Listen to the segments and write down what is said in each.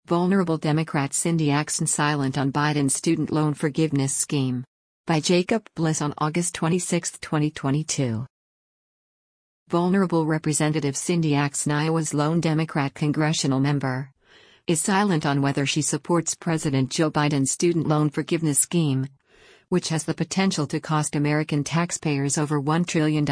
Vulnerable Democrat Cindy Axne silent on Biden's student loan forgiveness scheme. By Jacob Bliss on August 26, 2022. Vulnerable Representative Cindy Axne, Iowa's lone Democrat congressional member, is silent on whether she supports President Joe Biden's student loan forgiveness scheme, which has the potential to cost American taxpayers over $1 trillion.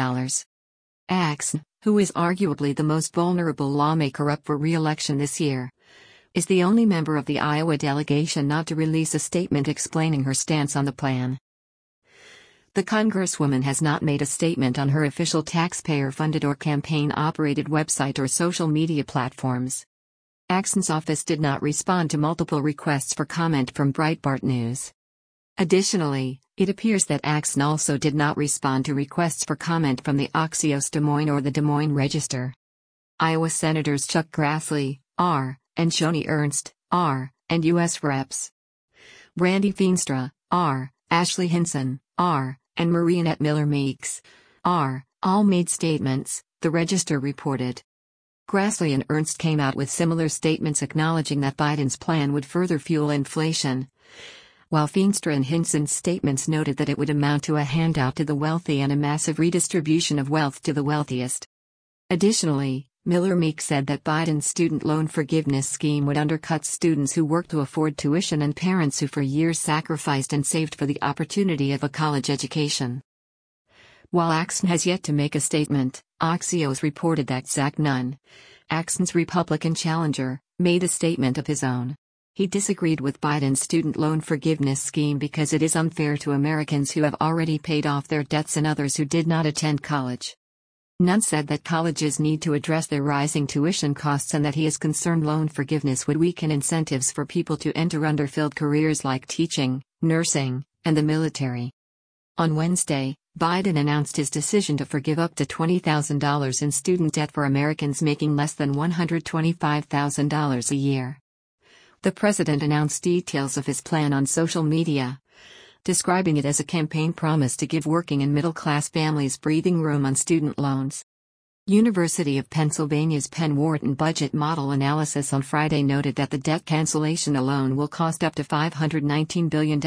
Axne, who is arguably the most vulnerable lawmaker up for re-election this year, is the only member of the Iowa delegation not to release a statement explaining her stance on the plan. The Congresswoman has not made a statement on her official taxpayer-funded or campaign-operated website or social media platforms. Axne's office did not respond to multiple requests for comment from Breitbart News. Additionally, it appears that Axne also did not respond to requests for comment from the Axios Des Moines or the Des Moines Register. Iowa Senators Chuck Grassley, R., and Joni Ernst, R., and U.S. Reps. Randy Feenstra, R., Ashley Hinson, R., and Mariannette Miller Meeks, R., all made statements, the Register reported. Grassley and Ernst came out with similar statements acknowledging that Biden's plan would further fuel inflation, while Feenstra and Hinson's statements noted that it would amount to a handout to the wealthy and a massive redistribution of wealth to the wealthiest. Additionally, Miller Meeks said that Biden's student loan forgiveness scheme would undercut students who work to afford tuition and parents who for years sacrificed and saved for the opportunity of a college education. While Axne has yet to make a statement, Axios reported that Zach Nunn, Axne's Republican challenger, made a statement of his own. He disagreed with Biden's student loan forgiveness scheme because it is unfair to Americans who have already paid off their debts and others who did not attend college. Nunn said that colleges need to address their rising tuition costs and that he is concerned loan forgiveness would weaken incentives for people to enter underfilled careers like teaching, nursing, and the military. On Wednesday, Biden announced his decision to forgive up to $20,000 in student debt for Americans making less than $125,000 a year. The president announced details of his plan on social media, describing it as a campaign promise to give working and middle-class families breathing room on student loans. University of Pennsylvania's Penn Wharton budget model analysis on Friday noted that the debt cancellation alone will cost up to $519 billion,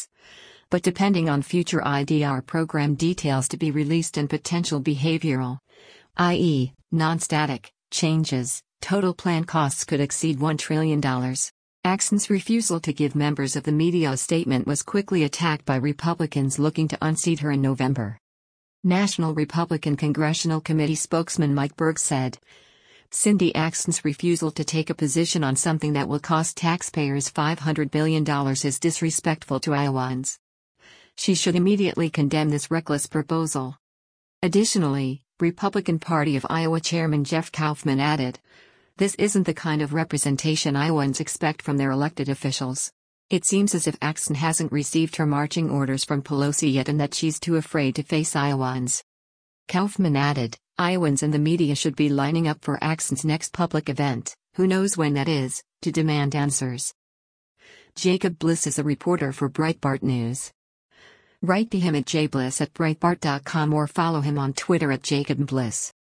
but depending on future IDR program details to be released and potential behavioral, i.e., non-static, changes, total plan costs could exceed $1 trillion. Axne's refusal to give members of the media a statement was quickly attacked by Republicans looking to unseat her in November. National Republican Congressional Committee spokesman Mike Berg said, Cindy Axne's refusal to take a position on something that will cost taxpayers $500 billion is disrespectful to Iowans. She should immediately condemn this reckless proposal. Additionally, Republican Party of Iowa Chairman Jeff Kaufman added, this isn't the kind of representation Iowans expect from their elected officials. It seems as if Axne hasn't received her marching orders from Pelosi yet and that she's too afraid to face Iowans. Kaufman added, Iowans and the media should be lining up for Axne's next public event, who knows when that is, to demand answers. Jacob Bliss is a reporter for Breitbart News. Write to him at jbliss@breitbart.com or follow him on Twitter at @JacobBliss.